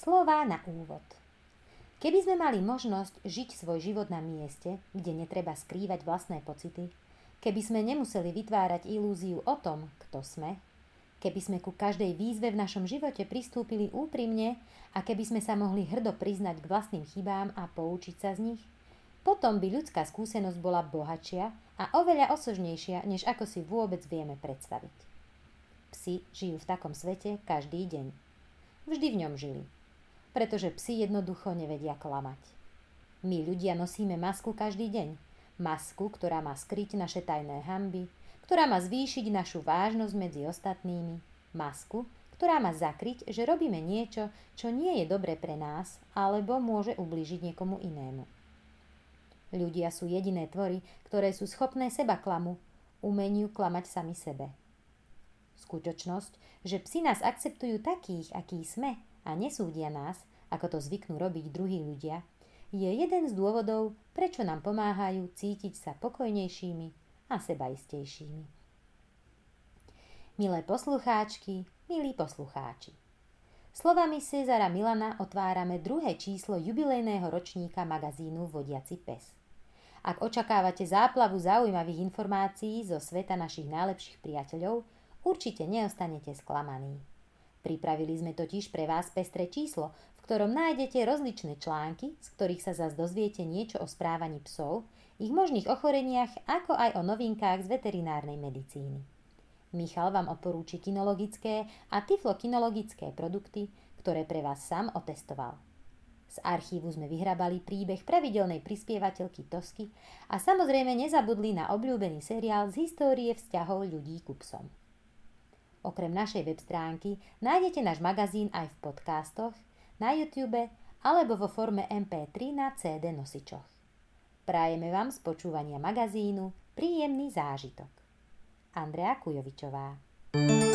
Slová na úvod. Keby sme mali možnosť žiť svoj život na mieste, kde netreba skrývať vlastné pocity, keby sme nemuseli vytvárať ilúziu o tom, kto sme, keby sme ku každej výzve v našom živote pristúpili úprimne a keby sme sa mohli hrdo priznať k vlastným chybám a poučiť sa z nich, potom by ľudská skúsenosť bola bohatšia a oveľa osožnejšia, než ako si vôbec vieme predstaviť. Psi žijú v takom svete každý deň. Vždy v ňom žili. Pretože psi jednoducho nevedia klamať. My ľudia nosíme masku každý deň. Masku, ktorá má skryť naše tajné hanby, ktorá má zvýšiť našu vážnosť medzi ostatnými. Masku, ktorá má zakryť, že robíme niečo, čo nie je dobre pre nás, alebo môže ublížiť niekomu inému. Ľudia sú jediné tvory, ktoré sú schopné seba klamu, umeniu klamať sami sebe. Skutočnosť, že psi nás akceptujú takých, akí sme a nesúdia nás, ako to zvyknú robiť druhí ľudia, je jeden z dôvodov, prečo nám pomáhajú cítiť sa pokojnejšími a sebaistejšími. Milé poslucháčky, milí poslucháči, slovami Cezara Milana otvárame druhé číslo jubilejného ročníka magazínu Vodiaci pes. Ak očakávate záplavu zaujímavých informácií zo sveta našich najlepších priateľov, určite neostanete sklamaní. Pripravili sme totiž pre vás pestré číslo, v ktorom nájdete rozličné články, z ktorých sa zas dozviete niečo o správaní psov, ich možných ochoreniach, ako aj o novinkách z veterinárnej medicíny. Michal vám odporúči kinologické a tyflokinologické produkty, ktoré pre vás sám otestoval. Z archívu sme vyhrabali príbeh pravidelnej prispievateľky Tosky a samozrejme nezabudli na obľúbený seriál z histórie vzťahov ľudí ku psom. Okrem našej web stránky nájdete náš magazín aj v podcastoch, na YouTube alebo vo forme MP3 na CD nosičoch. Prajeme vám z počúvania magazínu príjemný zážitok. Andrea Kujovičová.